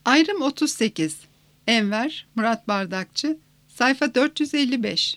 Ayrım 38. Enver Murat Bardakçı, sayfa 455.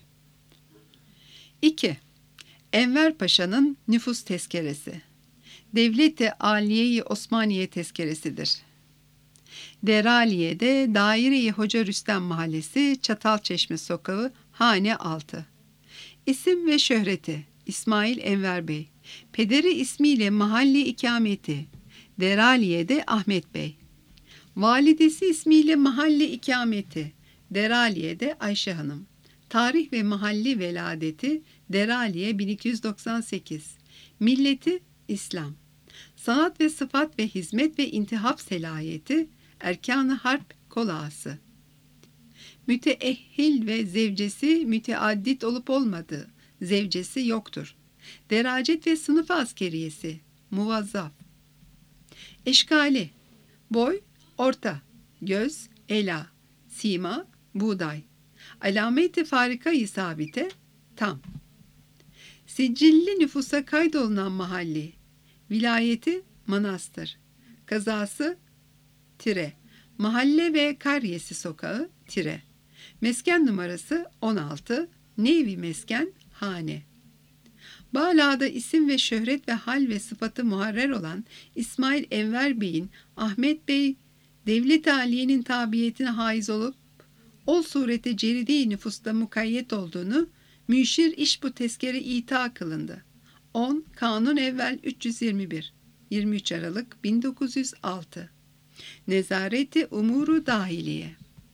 2. Enver Paşa'nın nüfus tezkeresi. Devlet-i Aliye-i Osmaniye tezkeresidir. Deraliye'de Daire-i Hoca Rüstem Mahallesi, Çatalçeşme Sokağı, Hane 6. İsim ve şöhreti: İsmail Enver Bey. Pederi ismiyle mahalle ikameti: Deraliye'de Ahmet Bey. Validesi ismiyle mahalle ikameti: Deraliye'de Ayşe Hanım. Tarih ve mahalli veladeti: Deraliye 1298. Milleti İslam. Sanat ve sıfat ve hizmet ve intihap selayeti: Erkan-ı Harp kolağası. Müteehhil ve zevcesi müteaddit olup olmadığı, zevcesi yoktur. Deracet ve sınıf askeriyesi: Muvazzaf. Eşkali: boy orta, göz ela, sima buğday. Alamet-i farika-i sabite tam. Sicilli nüfusa kaydolunan mahalli: vilayeti manastır. Kazası tire. Mahalle ve Karyesi sokağı tire. Mesken numarası 16. Nevi mesken hane. Bağla'da isim ve şöhret ve hal ve sıfatı muharrer olan İsmail Enver Bey'in Ahmet Bey Devlet-i Aliye'nin tabiyetine haiz olup ol surete ceridi nüfusta mukayyet olduğunu müşir iş bu tezkere ita kılındı. 10 Kanun evvel 321 23 Aralık 1906. Nezareti umuru dahiliye.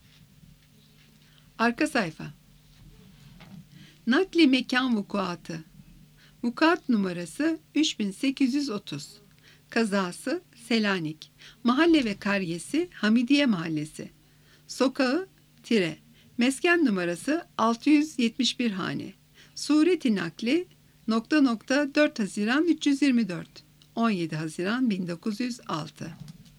Arka sayfa. Nakli mekan vukuatı. Vukuat numarası 3830. Kazası Selanik. Mahalle ve karyesi Hamidiye Mahallesi. Sokağı tire. Mesken numarası 671 hane. Sureti nakli ... 4 Haziran 324. 17 Haziran 1906.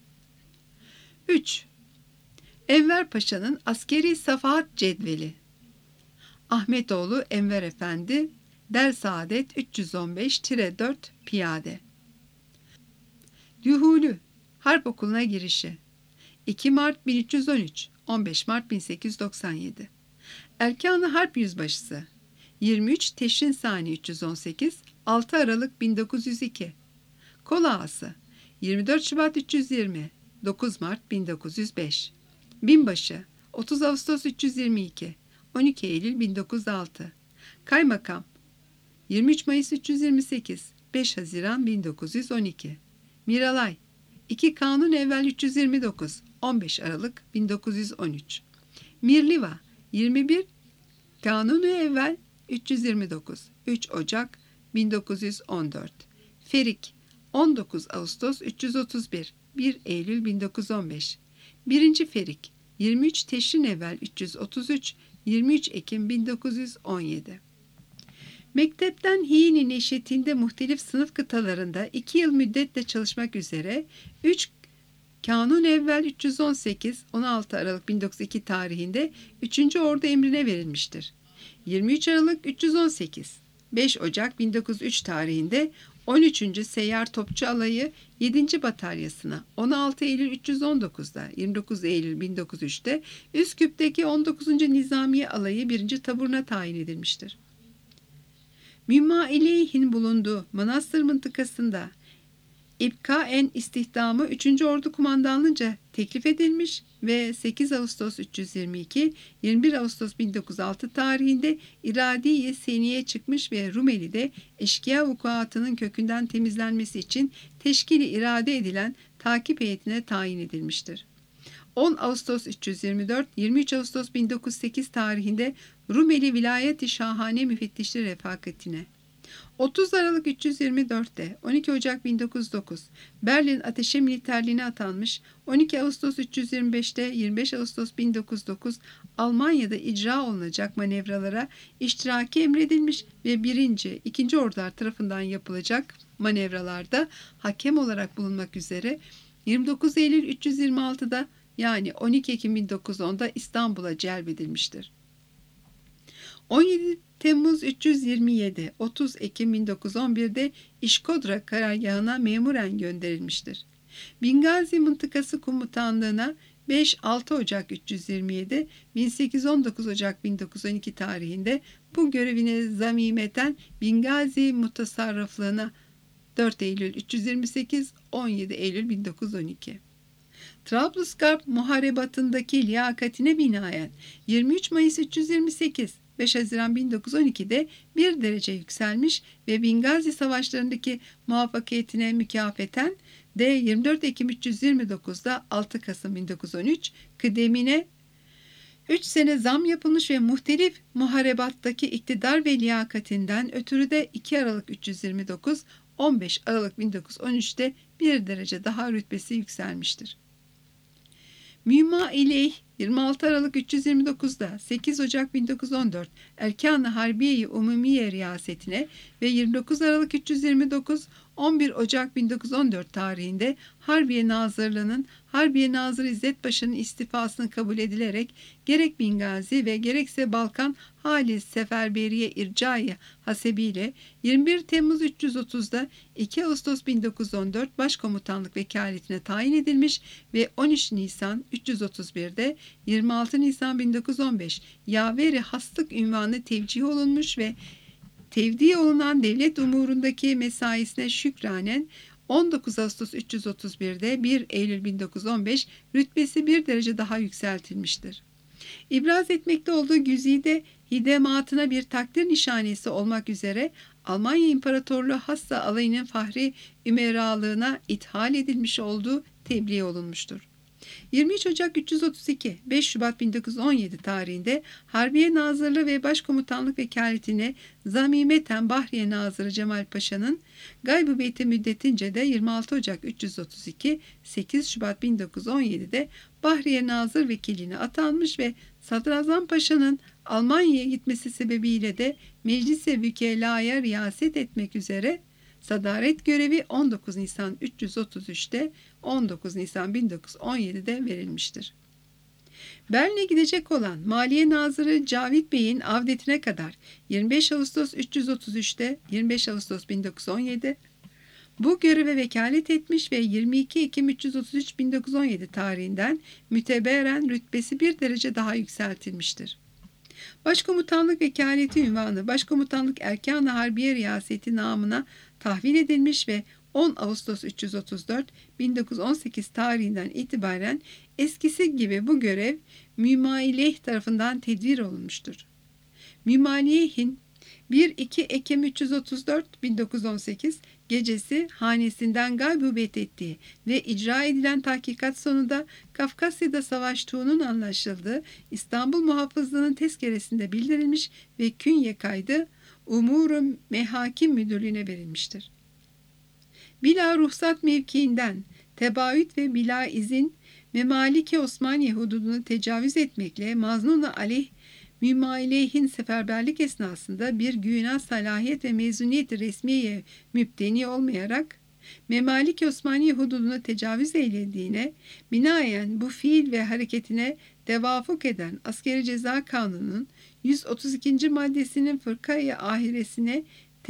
3. Enver Paşa'nın askeri safahat cedveli. Ahmetoğlu Enver Efendi, Dersaadet 315-4 piyade. Yuhulü Harp Okulu'na girişi 2 Mart 1313 15 Mart 1897. Erkan-ı Harp Yüzbaşısı 23 Teşrin Sani 318 6 Aralık 1902. Kol Ağası 24 Şubat 320 9 Mart 1905. Binbaşı 30 Ağustos 322 12 Eylül 1906. Kaymakam 23 Mayıs 328 5 Haziran 1912. Miralay 2 Kanun evvel 329 15 Aralık 1913. Mirliva 21 Kanunu evvel 329 3 Ocak 1914. Ferik 19 Ağustos 331 1 Eylül 1915. 1. Ferik 23 Teşrin evvel 333 23 Ekim 1917. Mektepten Hi'nin neşetinde muhtelif sınıf kıtalarında 2 yıl müddetle çalışmak üzere 3 Kanun evvel 318 16 Aralık 1902 tarihinde 3. Ordu emrine verilmiştir. 23 Aralık 318 5 Ocak 1903 tarihinde 13. Seyyar Topçu Alayı 7. Bataryasına, 16 Eylül 319'da 29 Eylül 1903'te Üsküp'teki 19. Nizamiye Alayı 1. Taburuna tayin edilmiştir. Mümmaileyhin bulunduğu Manastır mıntıkasında İbkaen istihdamı 3. Ordu Kumandanlığı'nca teklif edilmiş ve 8 Ağustos 322 21 Ağustos 1906 tarihinde iradi-i seniye çıkmış ve Rumeli'de eşkıya vukuatının kökünden temizlenmesi için teşkili irade edilen takip heyetine tayin edilmiştir. 10 Ağustos 324 23 Ağustos 1908 tarihinde Rumeli Vilayet-i Şahane Müfettişli Refakatine. 30 Aralık 324'te 12 Ocak 1909 Berlin Ateşe Militerliğine atanmış, 12 Ağustos 325'te 25 Ağustos 1909 Almanya'da icra olunacak manevralara iştiraki emredilmiş ve 1. 2. Ordular tarafından yapılacak manevralarda hakem olarak bulunmak üzere 29 Eylül 326'da yani 12 Ekim 1910'da İstanbul'a celbedilmiştir. 17 Temmuz 327, 30 Ekim 1911'de İşkodra karargahına memuren gönderilmiştir. Bingazi Mıntıkası Komutanlığı'na 5-6 Ocak 327, 1819 Ocak 1912 tarihinde bu görevine zamimeten Bingazi mutasarrıflığına 4 Eylül 328, 17 Eylül 1912. Trablusgarp muharebatındaki liyakatine binaen 23 Mayıs 328, 5 Haziran 1912'de bir derece yükselmiş ve Bingazi savaşlarındaki muvaffakiyetine mükafeten de 24 Ekim 329'da 6 Kasım 1913 kıdemine 3 sene zam yapılmış ve muhtelif muharebattaki iktidar ve liyakatinden ötürü de 2 Aralık 329, 15 Aralık 1913'te bir derece daha rütbesi yükselmiştir. Müma ileyh 26 Aralık 329'da 8 Ocak 1914 Erkan-ı Harbiye-i Umumiye riyasetine ve 29 Aralık 329 11 Ocak 1914 tarihinde Harbiye Nazırlığı'nın Harbiye Nazırı İzzet Paşa'nın istifasını kabul edilerek gerek Bingazi ve gerekse Balkan Halis Seferberiye ircai hasebiyle 21 Temmuz 330'da 2 Ağustos 1914 Başkomutanlık vekaletine tayin edilmiş ve 13 Nisan 331'de 26 Nisan 1915 yaveri hastık ünvanı tevcih olunmuş ve tevdi olunan devlet umurundaki mesaisine şükranen 19 Ağustos 331'de 1 Eylül 1915 rütbesi bir derece daha yükseltilmiştir. İbraz etmekte olduğu güzide hidematına bir takdir nişanesi olmak üzere Almanya İmparatorluğu hassa alayının fahri ümeralığına ithal edilmiş olduğu tebliğ olunmuştur. 23 Ocak 332, 5 Şubat 1917 tarihinde Harbiye Nazırlığı ve Başkomutanlık vekaletine zamimeten Bahriye Nazırı Cemal Paşa'nın gaybubiyeti müddetince de 26 Ocak 332, 8 Şubat 1917'de Bahriye Nazır vekilliğine atanmış ve Sadrazam Paşa'nın Almanya'ya gitmesi sebebiyle de Meclis-i Vükela'ya riyaset etmek üzere sadaret görevi 19 Nisan 333'te 19 Nisan 1917'de verilmiştir. Berlin'e gidecek olan Maliye Nazırı Cavit Bey'in avdetine kadar 25 Ağustos 333'te 25 Ağustos 1917 bu göreve vekalet etmiş ve 22 Ekim 333-1917 tarihinden müteberen rütbesi bir derece daha yükseltilmiştir. Başkomutanlık vekaleti ünvanı Başkomutanlık Erkan-ı Harbiye Riyaseti namına tahvil edilmiş ve 10 Ağustos 334 1918 tarihinden itibaren eskisi gibi bu görev Mümaileyh tarafından tedbir olunmuştur. Mümaileyh'in 1-2 Ekim 334 1918 gecesi hanesinden gaybubiyet ettiği ve icra edilen tahkikat sonunda Kafkasya'da savaştığının anlaşıldığı İstanbul Muhafızlığı'nın tezkeresinde bildirilmiş ve künye kaydı Umur-u Mehakim Müdürlüğü'ne verilmiştir. Bila ruhsat mevkiinden tebaüt ve bila izin Memalike Osmaniye hududunu tecavüz etmekle maznun-u aleyh Mümaileyh'in seferberlik esnasında bir güna salahiyet ve mezuniyet resmiye müpteni olmayarak Memalik Osmaniye hududuna tecavüz eylediğine binaen bu fiil ve hareketine tevafuk eden Askeri Ceza Kanunu'nun 132. maddesinin fırkayı ahiresine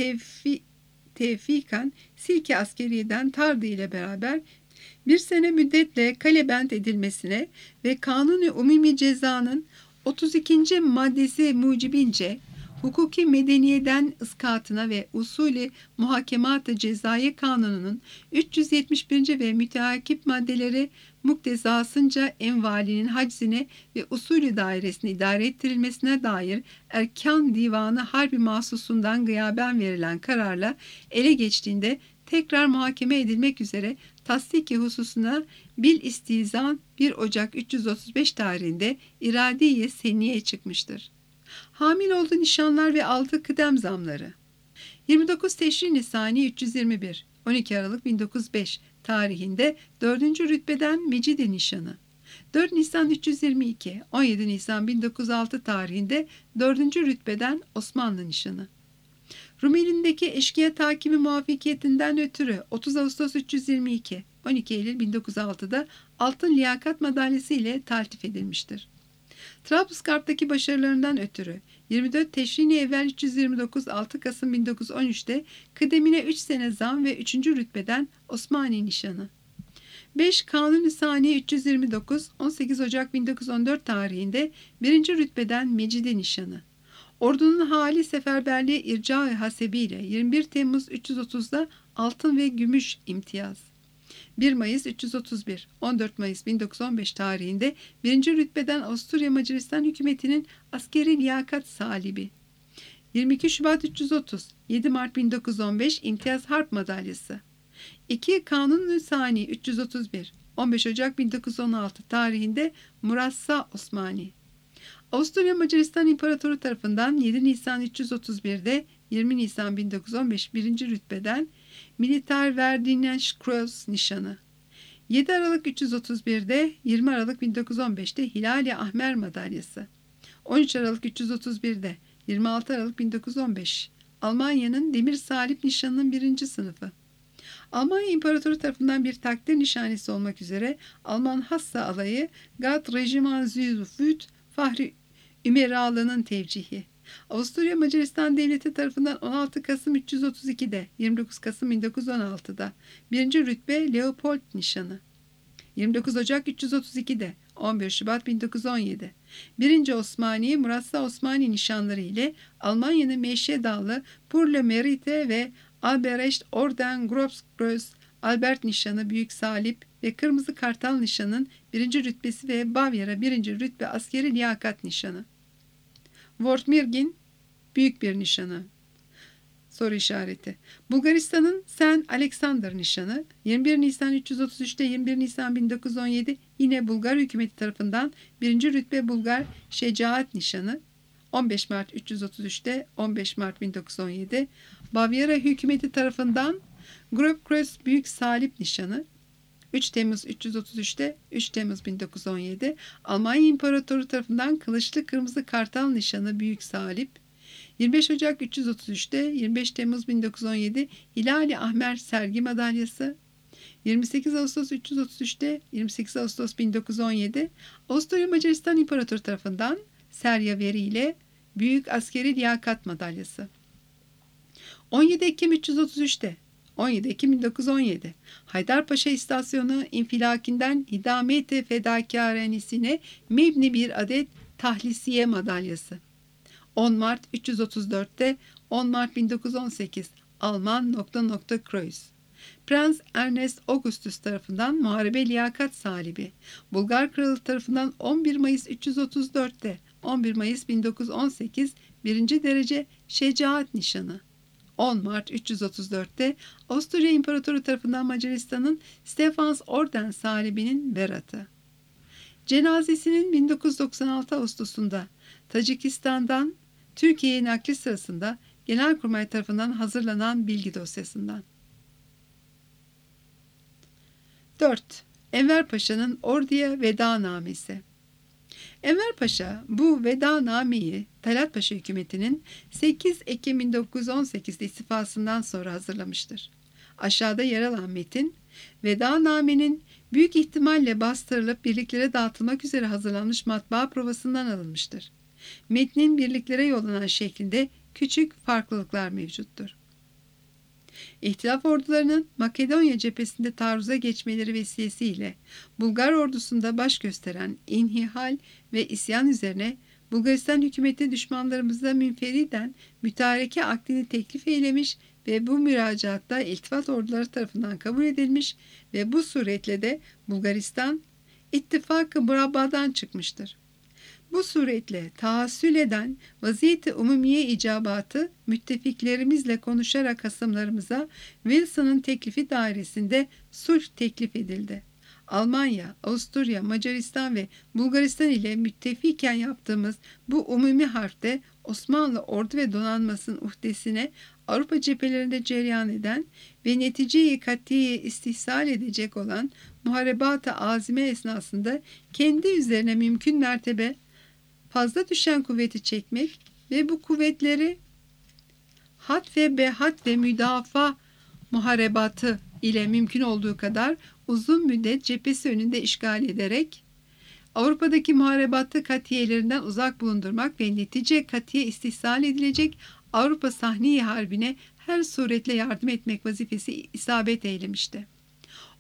tevfikan Silke Askeriye'den tardı ile beraber bir sene müddetle kalebent edilmesine ve Kanuni Umumi Ceza'nın 32. maddesi mucibince hukuki medeniyeden ıskatına ve usulü muhakemat-ı cezai kanununun 371. ve müteakip maddeleri muktezasınca envalinin haczine ve usulü dairesine idare ettirilmesine dair Erkan Divanı Harbi Mahsusundan gıyaben verilen kararla ele geçtiğinde tekrar muhakeme edilmek üzere tasdiki hususuna bil istizan 1 Ocak 335 tarihinde iradiye seniye çıkmıştır. Hamil olduğu nişanlar ve altı kıdem zamları 29 Teşrin Nisani 321 12 Aralık 1905 tarihinde 4. rütbeden Mecidi nişanı 4 Nisan 322 17 Nisan 1906 tarihinde 4. rütbeden Osmanlı nişanı Rumeli'ndeki eşkıya takibi muvaffakiyetinden ötürü 30 Ağustos 322 12 Eylül 1906'da altın liyakat madalyası ile taltif edilmiştir. Trablusgarp'taki başarılarından ötürü 24 Teşrin-i Evvel 329 6 Kasım 1913'te kıdemine 3 sene zam ve 3. rütbeden Osmani nişanı. 5 Kanuni Saniye 329 18 Ocak 1914 tarihinde 1. rütbeden Mecide nişanı. Ordunun hali seferberliğe irca-ı hasebiyle 21 Temmuz 330'da altın ve gümüş imtiyaz. 1 Mayıs 331, 14 Mayıs 1915 tarihinde 1. rütbeden Avusturya Macaristan hükümetinin askeri liyakat salibi. 22 Şubat 330, 7 Mart 1915 İmtiyaz Harp Madalyası. 2 Kanun-ı Sani 331, 15 Ocak 1916 tarihinde Murassa Osmani. Avusturya Macaristan İmparatoru tarafından 7 Nisan 331'de 20 Nisan 1915 1. rütbeden Militärverdienstkreuz nişanı. 7 Aralık 331'de 20 Aralık 1915'te Hilal-i Ahmer madalyası. 13 Aralık 331'de 26 Aralık 1915 Almanya'nın Demir Salip nişanının 1. sınıfı. Almanya İmparatoru tarafından bir takdir nişanesi olmak üzere Alman Hassa alayı Gard Regiment Süd Fahri Ümeralığının tevcihi. Avusturya Macaristan Devleti tarafından 16 Kasım 332'de 29 Kasım 1916'da 1. rütbe Leopold nişanı. 29 Ocak 332'de 11 Şubat 1917 1. Osmani Murassa Osmani nişanları ile Almanya'nın Meşe Dağlı Pour le Mérite ve Albrecht Orden Großkreuz Albert nişanı Büyük Salip ve Kırmızı Kartal nişanın 1. rütbesi ve Bavyera 1. rütbe askeri liyakat nişanı. Wortmirgin büyük bir nişanı. Soru işareti. Bulgaristan'ın Saint Alexander nişanı 21 Nisan 333'te 21 Nisan 1917 yine Bulgar hükümeti tarafından 1. rütbe Bulgar Şecaat nişanı 15 Mart 333'te 15 Mart 1917 Bavyera hükümeti tarafından Grobkreuz Büyük Salip nişanı 3 Temmuz 333'te 3 Temmuz 1917 Almanya İmparatoru tarafından Kılıçlı Kırmızı Kartal nişanı Büyük Salip 25 Ocak 333'te 25 Temmuz 1917 Hilal-i Ahmer sergi madalyası 28 Ağustos 333'te 28 Ağustos 1917 Avusturya Macaristan İmparatoru tarafından Seryaveri ile Büyük Askeri Liyakat madalyası 17 Ekim 333'te 17 Ekim 1917 Haydarpaşa İstasyonu infilakinden hidameti fedakârenesine mebni bir adet tahlisiye madalyası 10 Mart 334'te 10 Mart 1918 Alman ... Kreuz Prens Ernest Augustus tarafından muharebe liyakat salibi Bulgar Kralı tarafından 11 Mayıs 334'te 11 Mayıs 1918 1. derece şecaat nişanı 10 Mart 334'te Avusturya İmparatoru tarafından Macaristan'ın Stefans Orden salibinin beratı. Cenazesinin 1996 Ağustos'unda Tacikistan'dan Türkiye'ye nakli sırasında Genelkurmay tarafından hazırlanan bilgi dosyasından. 4. Enver Paşa'nın orduya vedanamesi. Enver Paşa bu vedanameyi Talat Paşa hükümetinin 8 Ekim 1918'de istifasından sonra hazırlamıştır. Aşağıda yer alan metin, vedanamenin büyük ihtimalle bastırılıp birliklere dağıtılmak üzere hazırlanmış matbaa provasından alınmıştır. Metnin birliklere yollanan şeklinde küçük farklılıklar mevcuttur. İhtilaf ordularının Makedonya cephesinde taarruza geçmeleri vesilesiyle Bulgar ordusunda baş gösteren inhihal ve isyan üzerine Bulgaristan hükümeti düşmanlarımızla münferiden mütareke akdini teklif eylemiş ve bu müracaatta iltifat orduları tarafından kabul edilmiş ve bu suretle de Bulgaristan ittifak-ı murabba'dan çıkmıştır. Bu suretle tahassül eden vaziyeti umumiye icabatı müttefiklerimizle konuşarak hasımlarımıza Wilson'ın teklifi dairesinde sulh teklif edildi. Almanya, Avusturya, Macaristan ve Bulgaristan ile müttefiken yaptığımız bu umumi harfte Osmanlı ordu ve donanmasının uhdesine Avrupa cephelerinde cereyan eden ve netice-i katiye istihsal edecek olan muharebat-ı azime esnasında kendi üzerine mümkün mertebe fazla düşen kuvveti çekmek ve bu kuvvetleri hat ve behat ve müdafaa muharebatı ile mümkün olduğu kadar uzun müddet cephesi önünde işgal ederek Avrupa'daki muharebatı katiyelerinden uzak bulundurmak ve netice katiye istihsal edilecek Avrupa sahne-i harbine her suretle yardım etmek vazifesi isabet eylemişti.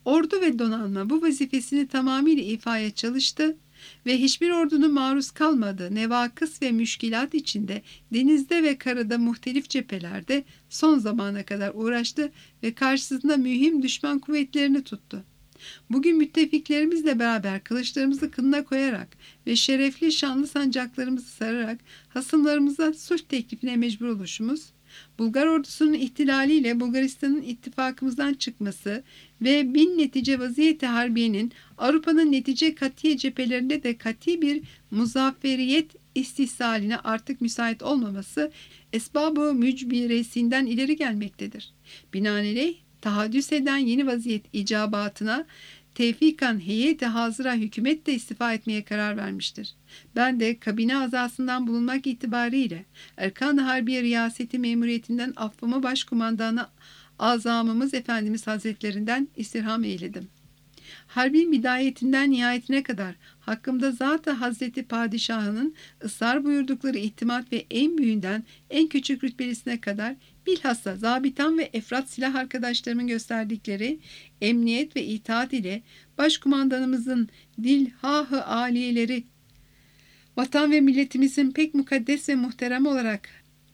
Ordu ve donanma bu vazifesini tamamıyla ifaya çalıştı ve hiçbir ordunun maruz kalmadığı nevakıs ve müşkilat içinde denizde ve karada muhtelif cephelerde son zamana kadar uğraştı ve karşısında mühim düşman kuvvetlerini tuttu. Bugün müttefiklerimizle beraber kılıçlarımızı kınına koyarak ve şerefli şanlı sancaklarımızı sararak hasımlarımıza sulh teklifine mecbur oluşumuz, Bulgar ordusunun ihtilaliyle Bulgaristan'ın ittifakımızdan çıkması ve bin netice vaziyeti harbiyenin Avrupa'nın netice katiye cephelerinde de kati bir muzafferiyet istihsaline artık müsait olmaması esbab-ı mücbiresinden ileri gelmektedir. Binaenaleyh tahaddüs eden yeni vaziyet icabatına tevfikan heyeti hazıra hükümet de istifa etmeye karar vermiştir. Ben de kabine azasından bulunmak itibariyle Erkan-ı Harbiye Riyaseti memuriyetinden affımı başkumandanı azamımız Efendimiz Hazretlerinden istirham eyledim. Harbin bidayetinden nihayetine kadar hakkımda zat-ı Hazreti Padişah'ın ısrar buyurdukları ihtimat ve en büyüğünden en küçük rütbelisine kadar bilhassa zabitan ve efrat silah arkadaşlarımın gösterdikleri emniyet ve itaat ile başkumandanımızın dilhah-ı aliyeleri vatan ve milletimizin pek mukaddes ve muhterem olarak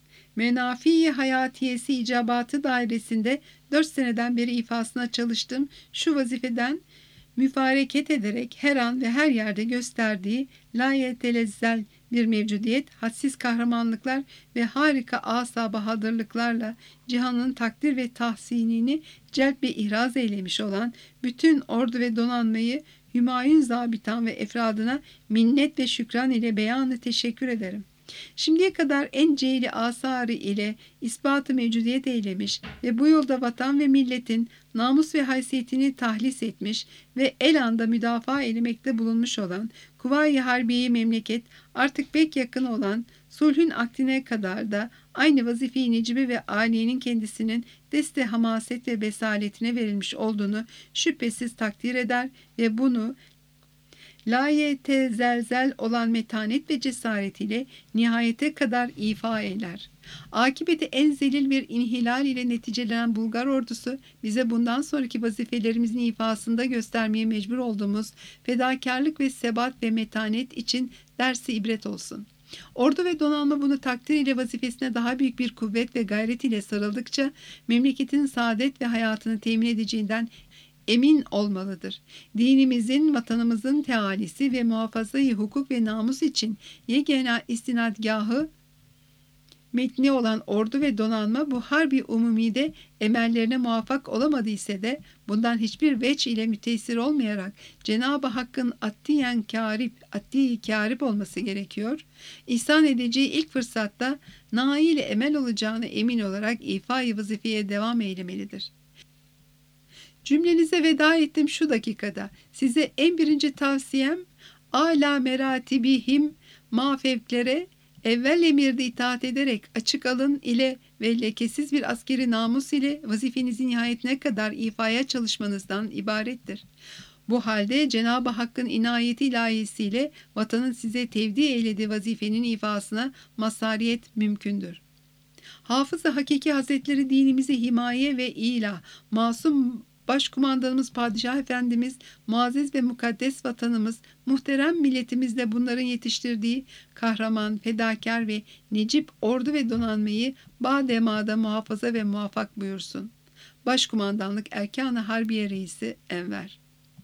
menafi hayatiyesi icabatı dairesinde 4 seneden beri ifasına çalıştım. Şu vazifeden müfareket ederek her an ve her yerde gösterdiği layetelezel bir mevcudiyet, hadsiz kahramanlıklar ve harika asa bahadırlıklarla cihanın takdir ve tahsinini celp ve ihraz eylemiş olan bütün ordu ve donanmayı Hümayun zabitan ve efradına minnet ve şükran ile beyanı teşekkür ederim. Şimdiye kadar en cehli asarı ile ispatı mevcudiyet eylemiş ve bu yolda vatan ve milletin namus ve haysiyetini tahlis etmiş ve el anda müdafaa eylemekte bulunmuş olan Kuvayi Harbiye memleket artık pek yakın olan sulhün akdine kadar da aynı vazife-i necibe ve aliyenin kendisinin deste hamaset ve besaletine verilmiş olduğunu şüphesiz takdir eder ve bunu layetezelzel olan metanet ve cesaretiyle nihayete kadar ifa eyler. Akibeti en zelil bir inhilal ile neticelenen Bulgar ordusu bize bundan sonraki vazifelerimizin ifasında göstermeye mecbur olduğumuz fedakarlık ve sebat ve metanet için dersi ibret olsun. Ordu ve donanma bunu takdir ile vazifesine daha büyük bir kuvvet ve gayret ile sarıldıkça memleketin saadet ve hayatını temin edeceğinden emin olmalıdır. Dinimizin, vatanımızın tealisi ve muhafazayı hukuk ve namus için yegane istinadgahı metni olan ordu ve donanma bu harbi umumide emellerine muvaffak olamadıysa de bundan hiçbir veç ile müteessir olmayarak Cenab-ı Hakk'ın attiği kârip olması gerekiyor. İhsan edeceği ilk fırsatta nail emel olacağını emin olarak ifai vazifeye devam eylemelidir. Cümlenize veda ettim şu dakikada. Size en birinci tavsiyem âlâ meratibihim mafevklere evvel emirde itaat ederek açık alın ile ve lekesiz bir askeri namus ile vazifenizin nihayetine kadar ifaya çalışmanızdan ibarettir. Bu halde Cenab-ı Hakk'ın inayeti ilahisiyle vatanın size tevdi eylediği vazifenin ifasına mazhariyet mümkündür. Hafız-ı Hakiki Hazretleri dinimizi himaye ve ilah, masum Başkumandanımız Padişah Efendimiz, muazzez ve mukaddes vatanımız, muhterem milletimizle bunların yetiştirdiği kahraman, fedakar ve necip ordu ve donanmayı bademada muhafaza ve muvaffak buyursun. Başkumandanlık Erkan-ı Harbiye Reisi Enver.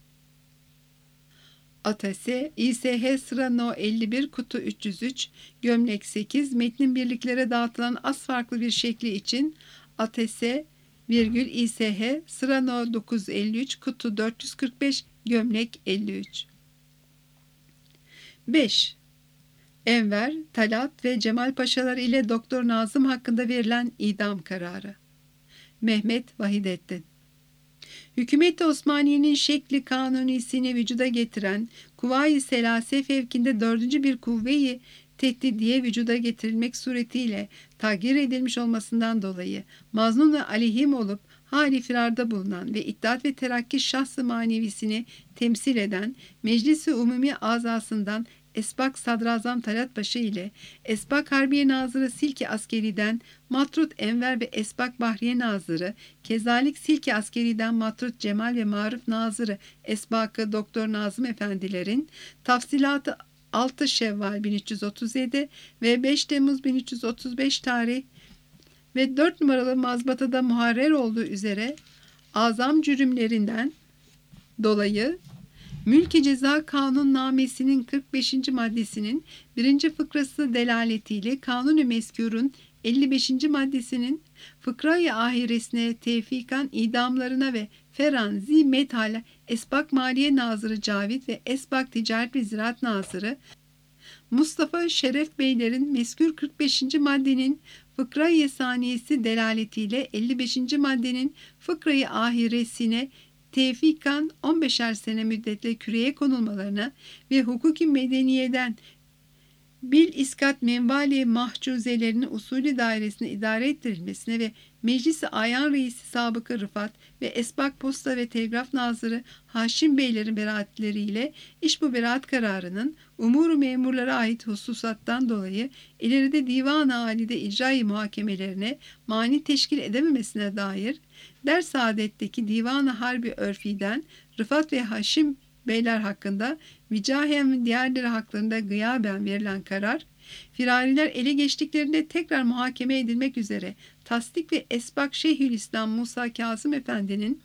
Atase, İSH sıra No 51 kutu 303, gömlek 8, metnin birliklere dağıtılan az farklı bir şekli için Atase, İSH sıra No 953 kutu 445 gömlek 53. 5. Enver, Talat ve Cemal Paşalar ile Doktor Nazım hakkında verilen idam kararı. Mehmet Vahidettin. Hükümet-i Osmaniye'nin şekli kanunisini vücuda getiren Kuvayi Selase fevkinde 4. bir kuvve-i tehdidiye vücuda getirilmek suretiyle tagir edilmiş olmasından dolayı maznun-u aleyhim olup hali firarda bulunan ve İttihat ve Terakki şahs-ı manevisini temsil eden Meclis-i Umumi azasından Esbak Sadrazam Talat Paşa ile Esbak Harbiye Nazırı Silki Askeri'den Matrut Enver ve Esbak Bahriye Nazırı, kezalik Silki Askeri'den Matrut Cemal ve Maruf Nazırı Esbakı Doktor Nazım Efendilerin tafsilatı 6 Şevval 1337 ve 5 Temmuz 1335 tarih ve 4 numaralı mazbatada muharrer olduğu üzere azam cürümlerinden dolayı Mülk-i Ceza Kanunnamesi'nin 45. maddesinin 1. fıkrası delaletiyle Kanun-u Mezkur'un 55. maddesinin fıkra-i ahiresine tevfikan idamlarına ve Ferhan Zimmethala Esbak Maliye Nazırı Cavit ve Esbak Ticaret ve Ziraat Nazırı Mustafa Şeref Beylerin mezkur 45. maddenin fıkra-i saniyesi delaletiyle 55. maddenin fıkra-i ahiresine tevfikan 15'er sene müddetle küreye konulmalarına ve hukuki medeniyeden bil iskat menvali mahcuzelerinin usulü dairesine idare ettirilmesine ve Meclis-i Ayan Reisi Sabıkı Rıfat ve Esbak Posta ve Telgraf Nazırı Haşim Beylerin beraatleriyle iş bu beraat kararının umuru memurlara ait hususattan dolayı ileride divan-ı alide icra-i muhakemelerine mani teşkil edememesine dair ders adetteki divan-ı harbi örfiden Rıfat ve Haşim Beyler hakkında vicahen ve diğerleri haklarında gıyaben verilen karar, firariler ele geçtiklerinde tekrar muhakeme edilmek üzere tasdik ve Esbak Şeyhülislam Musa Kazım Efendi'nin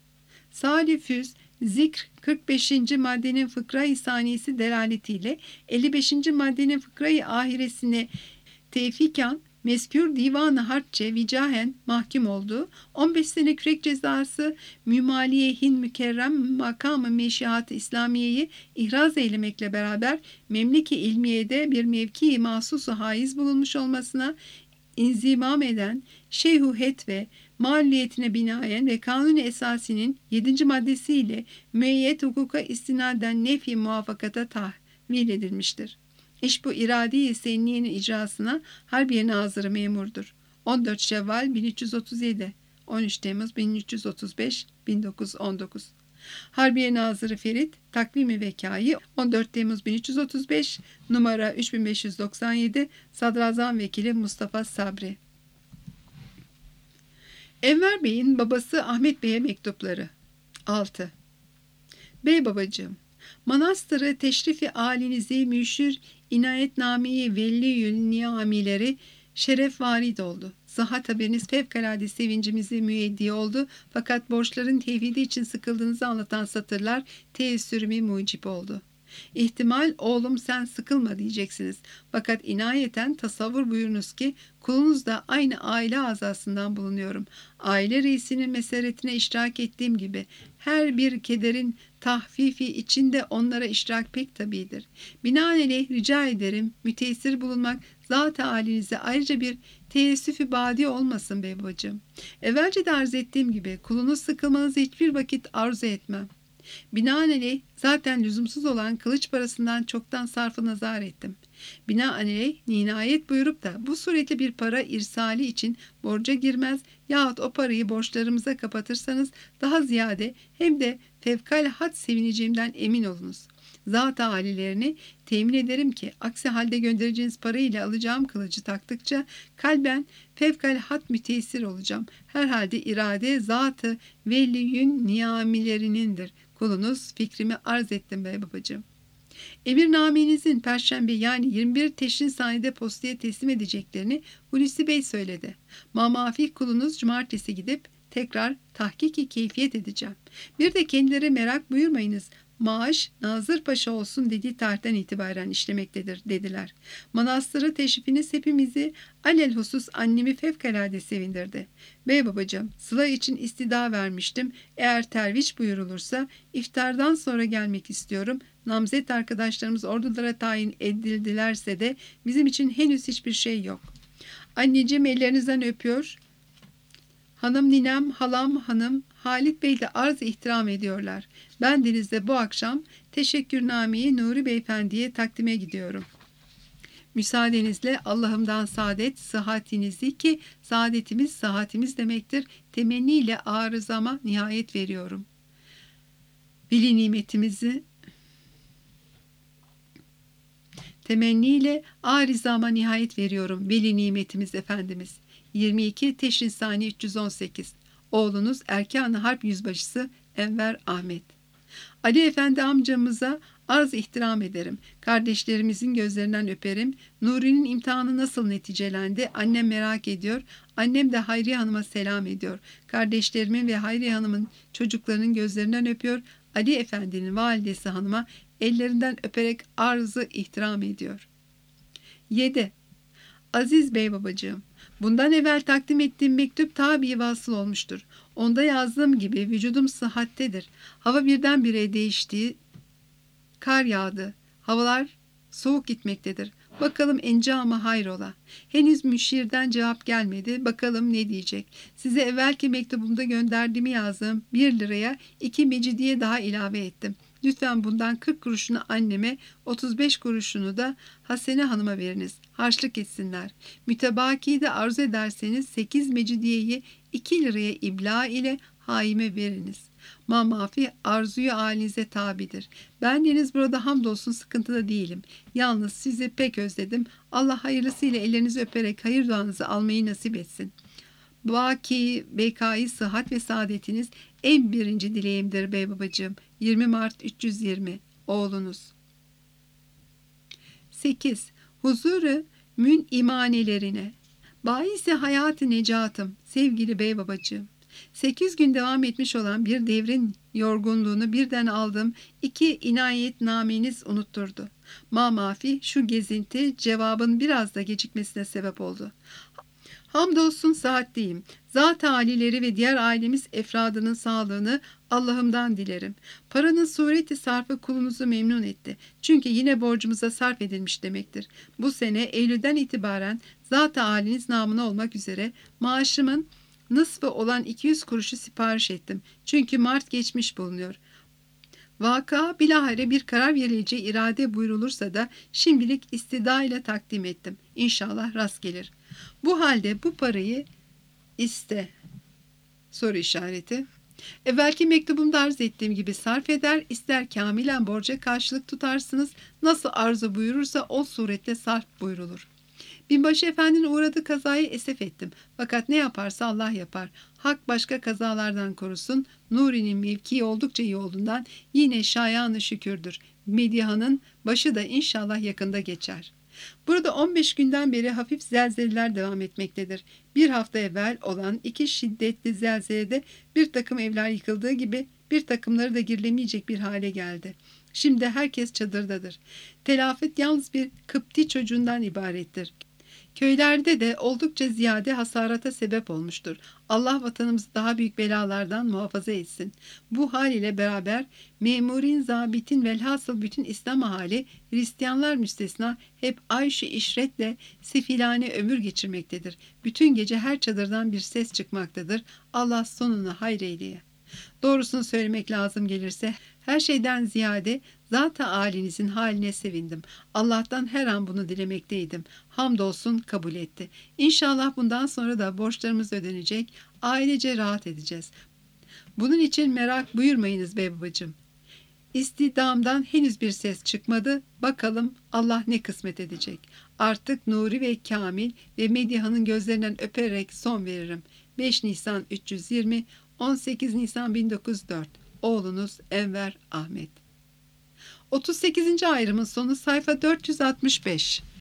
Salih-Füz Zikr 45. maddenin fıkra-i saniyesi delaletiyle 55. maddenin fıkra-i ahiresine tevfikan mezkür divan-ı harpçe vicahen mahkum oldu. 15 sene kürek cezası mümaliyehin mükerrem makamı meşihat-ı İslamiye'yi ihraz eylemekle beraber Memleke İlmiye'de bir mevki-i mahsusu haiz bulunmuş olmasına inzimam eden Şeyh-u-Het ve mağluliyetine binaen ve Kanun-i Esasi'nin 7. maddesiyle müeyyet hukuka istinaden nefi muvaffakata tahvil edilmiştir. İş bu iradi-i senniyenin icrasına Harbiye Nazırı memurdur. 14 Şevval 1337, 13 Temmuz 1335, 1919. Harbiye Nazırı Ferit, takvimi vekayı 14 Temmuz 1335, numara 3597, Sadrazam Vekili Mustafa Sabri. Enver Bey'in babası Ahmet Bey'e mektupları. 6. Bey babacığım, manastırı teşrifi alinizi müşür inayetnameyi velliyül niamileri şeref varid oldu. Sıhhat haberiniz fevkalade sevincimizi müeddi oldu. Fakat borçların tevhidi için sıkıldığınızı anlatan satırlar teessürümü mucip oldu. İhtimal oğlum sen sıkılma diyeceksiniz. Fakat inayeten tasavvur buyurunuz ki kulunuz da aynı aile azasından bulunuyorum. Aile reisinin meseretine iştirak ettiğim gibi her bir kederin tahfifi içinde onlara iştirak pek tabidir. Binaenaleyh rica ederim müteessir bulunmak zat-ı halinize ayrıca bir teessüf-ü badi olmasın bey bacım. Evvelce de arz ettiğim gibi kulunuz sıkılmanızı hiçbir vakit arzu etmem. Binaenaleyh zaten lüzumsuz olan kılıç parasından çoktan sarfı nazar ettim. Binaenaleyh ninayet buyurup da bu suretle bir para irsali için borca girmez yahut o parayı borçlarımıza kapatırsanız daha ziyade hem de fevkalhat sevineceğimden emin olunuz. Zat-ı halilerini temin ederim ki aksi halde göndereceğiniz parayla alacağım kılıcı taktıkça kalben fevkalhat müteessir olacağım. Herhalde irade zat-ı veliyün niyamilerinindir. Kulunuz fikrimi arz ettim bey babacığım. Emirnamenizin Perşembe yani 21 Teşrin saniyede postaya teslim edeceklerini Hulusi Bey söyledi. Mamafih kulunuz cumartesi gidip tekrar tahkiki keyfiyet edeceğim. Bir de kendileri merak buyurmayınız. Maaş Nazır Paşa olsun dediği tarihten itibaren işlemektedir dediler. Manastırı teşrifiniz hepimizi alelhusus annemi fevkalade sevindirdi. Bey babacığım sıla için istida vermiştim. Eğer terviç buyurulursa iftardan sonra gelmek istiyorum. Namzet arkadaşlarımız ordulara tayin edildilerse de bizim için henüz hiçbir şey yok. Anneciğim ellerinizden öpüyor. Hanım ninem, halam hanım, Halit Bey de arz ihtiram ediyorlar. Ben denizde bu akşam teşekkürnameyi Nuri Beyefendi'ye takdime gidiyorum. Müsaadenizle Allah'ımdan saadet, sıhhatinizi ki saadetimiz sıhhatimiz demektir. Temenniyle arızama nihayet veriyorum. Veli nimetimizi temenniyle arizama nihayet veriyorum. Veli nimetimiz Efendimiz. 22 Teşrin Sani 318. Oğlunuz Erkan-ı Harp Yüzbaşısı Enver Ahmet. Ali Efendi amcamıza arz ihtiram ederim. Kardeşlerimizin gözlerinden öperim. Nuri'nin imtihanı nasıl neticelendi? Annem merak ediyor. Annem de Hayriye Hanım'a selam ediyor. Kardeşlerimin ve Hayriye Hanım'ın çocuklarının gözlerinden öpüyor. Ali Efendi'nin validesi hanıma ellerinden öperek arzı ihtiram ediyor. 7. Aziz Bey babacığım, bundan evvel takdim ettiğim mektup tabi vasıl olmuştur. Onda yazdığım gibi vücudum sıhhattedir. Hava birdenbire değişti, kar yağdı. Havalar soğuk gitmektedir. Bakalım encamı hayrola. Henüz müşirden cevap gelmedi. Bakalım ne diyecek. Size evvelki mektubumda gönderdiğimi yazdım. 1 liraya 2 mecidiye daha ilave ettim. Lütfen bundan 40 kuruşunu anneme, 35 kuruşunu da Hasene Hanım'a veriniz. Harçlık etsinler. Mütebaki de arzu ederseniz 8 mecidiyeyi 2 liraya ibla ile haime veriniz. Mamafi arzuyu halinize tabidir. Bendeniz burada hamdolsun sıkıntıda değilim. Yalnız sizi pek özledim. Allah hayırlısıyla ellerinizi öperek hayır duanızı almayı nasip etsin. Baki, bekayı, sıhhat ve saadetiniz en birinci dileğimdir bey babacığım. 20 Mart 320. Oğlunuz. 8. Huzuru mün imanelerine. Bahisi hayatı necatım sevgili bey babacığım. 8 gün devam etmiş olan bir devrin yorgunluğunu birden aldım. 2 inayetnameniz unutturdu. Mamafi şu gezinti cevabın biraz da gecikmesine sebep oldu. Hamdolsun saatteyim. Zat-ı alileri ve diğer ailemiz efradının sağlığını Allah'ımdan dilerim. Paranın sureti sarfı kulunuzu memnun etti. Çünkü yine borcumuza sarf edilmiş demektir. Bu sene Eylül'den itibaren zat-ı aliniz namına olmak üzere maaşımın nısfı olan 200 kuruşu sipariş ettim. Çünkü Mart geçmiş bulunuyor. Vaka bilahare bir karar verileceği irade buyrulursa da şimdilik istida ile takdim ettim. İnşallah rast gelir. Bu halde bu parayı iste. Soru işareti. Evvelki mektubumda arz ettiğim gibi sarf eder, ister kamilen borca karşılık tutarsınız, nasıl arzu buyurursa o surette sarf buyrulur. Binbaşı Efendi'nin uğradığı kazayı esef ettim. Fakat ne yaparsa Allah yapar. Hak başka kazalardan korusun. Nuri'nin mevkii oldukça iyi olduğundan yine şayanı şükürdür. Medihanın başı da inşallah yakında geçer. Burada 15 günden beri hafif zelzeleler devam etmektedir. Bir hafta evvel olan 2 şiddetli zelzelede bir takım evler yıkıldığı gibi bir takımları da girilemeyecek bir hale geldi. Şimdi herkes çadırdadır. Telafet yalnız bir Kıpti çocuğundan ibarettir. Köylerde de oldukça ziyade hasarata sebep olmuştur. Allah vatanımızı daha büyük belalardan muhafaza etsin. Bu hal ile beraber memurin, zabitin velhasıl bütün İslam ahali, Hristiyanlar müstesna hep ayş-ı işretle sefilane ömür geçirmektedir. Bütün gece her çadırdan bir ses çıkmaktadır. Allah sonunu hayreyleye. Doğrusunu söylemek lazım gelirse her şeyden ziyade zat-ı âlinizin haline sevindim. Allah'tan her an bunu dilemekteydim. Hamdolsun kabul etti. İnşallah bundan sonra da borçlarımız ödenecek, ailece rahat edeceğiz. Bunun için merak buyurmayınız bey babacığım. İstidamdan henüz bir ses çıkmadı. Bakalım Allah ne kısmet edecek. Artık Nuri ve Kamil ve Medihan'ın gözlerinden öperek son veririm. 5 Nisan 320, 18 Nisan 1904. Oğlunuz Enver Ahmet. 38. ayrımın sonu sayfa 465.